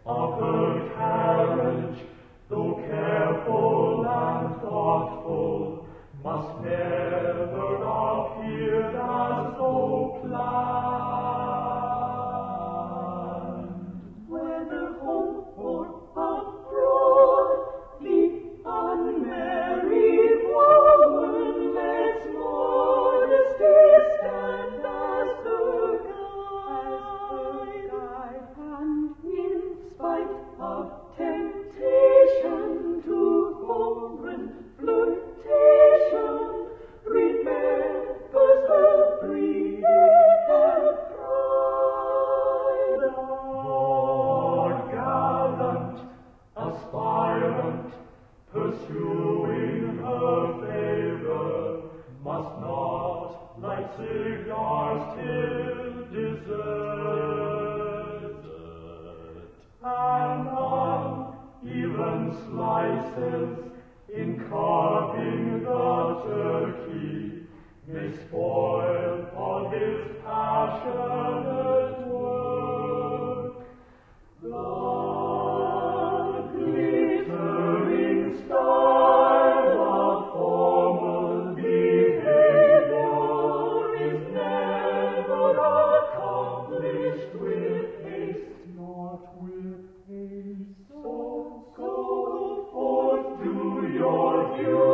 of her carriage, though careful and thoughtful, must never appear as though planned. Whether home or abroad, the unmarried woman lets modesty stand as her guide, and in spite of temptation to foreign flirtation, remembers her breeding and pride. Lord gallant, aspirant, pursuing her favor, must not, like cigars, till desert, and uneven slices in carving the turkey may spoil all his passionate work. The glittering style of formal behavior is never accomplished with haste, not with haste. So go forth, do your duty.